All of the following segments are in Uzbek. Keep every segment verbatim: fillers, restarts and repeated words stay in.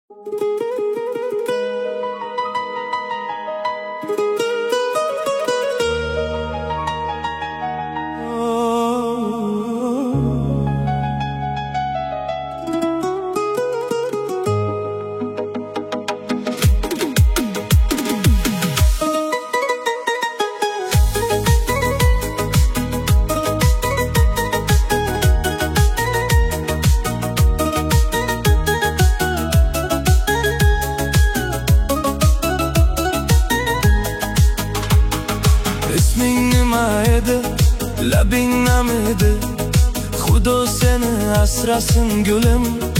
İsmin nima edi, labing namidi? Xudo seni asrasin gulim.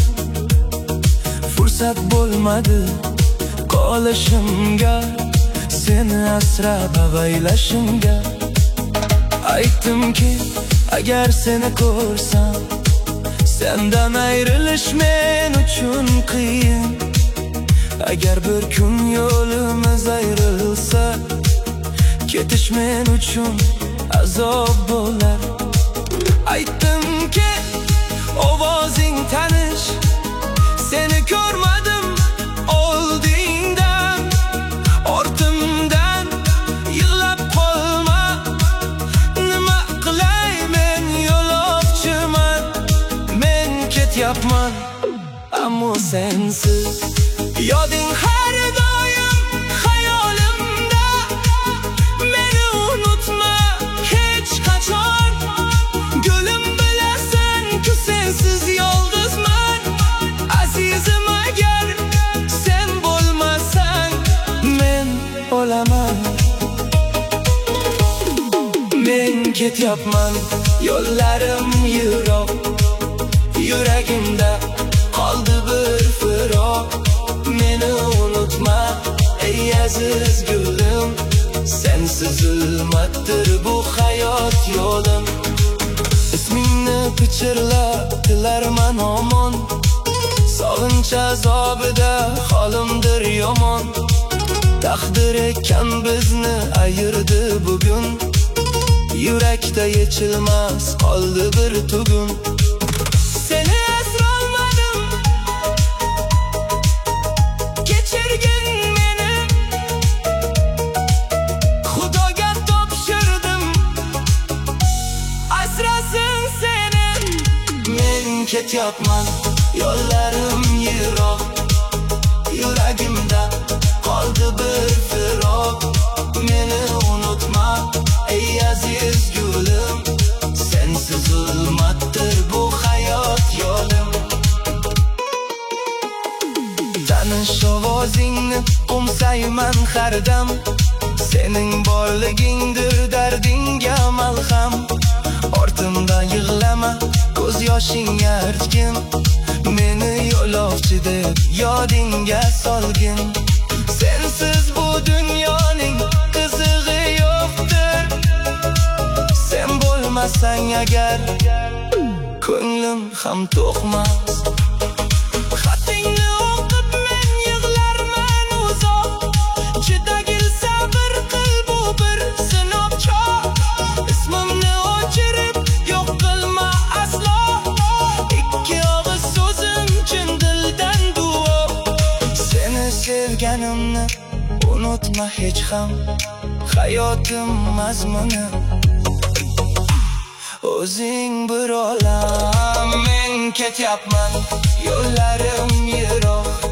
Fursat bo'lmadi qolishimga, seni asrab avaylashimga. Aytdimki, agar seni ko'rsam, sendan ayrilish men uchun qiyin. Agar bir kun yo'limiz ayrilsa, ketish men uchun azob bo'lar. Aytdimki, ovozing tanish, seni ko'rmadim oldingdan. Ortimdan yig'lab qolma, nima qilay men yo'lovchiman. Men ketyapman, ammo sensiz yoding har doim xayolimda. Meni unutma hech qachon, gulim, bilasan-ku sensiz yolg'izman. Azizim, agar sen bo'lmasang men o'laman. Men ketyapman, yo'llarim yiroq, yuragimda qoldi bir firoq. Meni unutma ey aziz gulim, sensiz zulmatdir bu hayot yo'lim. Ismingni pichirlab tilarman omon, sog'inch azobida holimdir yomon. Taqdir ekan bizni ayirdi bugun, yurakda yechilmas qoldi bir tugun. Seni asrolmadim, kechirgin meni, Xudoga topshirdim, asrasin seni. Men ketyapman, yo'llarim yiroq, yuragimda qoldi bir firoq. Meni unutma ey aziz gulim, sensiz zulmatdir bu hayot yo'lim. Tanish ovozingni qo'msayman har dam, sening borligingdir dardingga malham. Ortimdan yig'lama, ko'z yoshing artgin, meni yo'lovchi deb yodingga solgin. Sensiz bu dunyoning qizig'i yo'qdir, sen bo'lmasang agar ko'nglim ham to'qmas. Xatingni o'qib men yig'larman uzoq, chidagil sabr qil, bu bir sinov choq. Ismimni o'chirib yo'q qilma aslo, ikki og'iz so'zim chin dildan duo. Seni sevganimni unutma hech ham, hayotim mazmuni o'zing bir olam. Men ketyapman, yo'llarim yiroq,